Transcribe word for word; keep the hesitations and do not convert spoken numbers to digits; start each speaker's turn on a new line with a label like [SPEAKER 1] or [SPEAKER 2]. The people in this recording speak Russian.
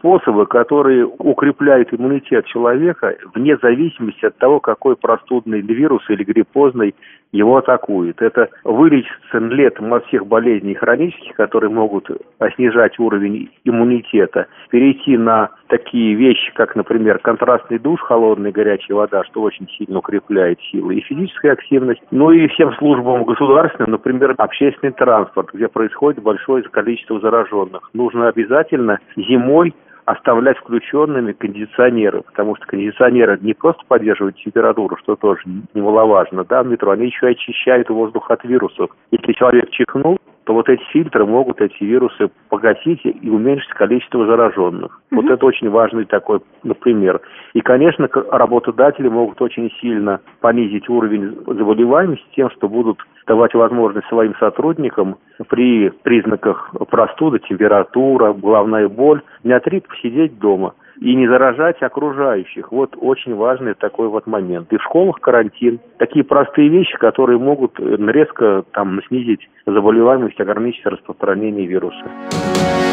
[SPEAKER 1] способы, которые укрепляют иммунитет человека вне зависимости от того, какой простудный вирус или гриппозный его атакует. Это вылечиться летом от всех болезней хронических, которые могут снижать уровень иммунитета, перейти на такие вещи, как, например, контрастный душ, холодная и горячая вода, что очень сильно укрепляет силы и физическая активность. Ну и всем службам государственным, например, общественный транспорт, где происходит большое количество зараженных. Нужно обязательно зимой оставлять включенными кондиционеры, потому что кондиционеры не просто поддерживают температуру, что тоже немаловажно, да, в метро, они еще очищают воздух от вирусов. Если человек чихнул, то вот эти фильтры могут эти вирусы погасить и уменьшить количество зараженных. Mm-hmm. Вот это очень важный такой, например. И, конечно, работодатели могут очень сильно понизить уровень заболеваемости тем, что будут давать возможность своим сотрудникам при признаках простуды, температура, головная боль, дня три посидеть дома и не заражать окружающих. Вот очень важный такой вот момент. И в школах карантин. Такие простые вещи, которые могут резко там снизить заболеваемость, ограничить распространение вируса.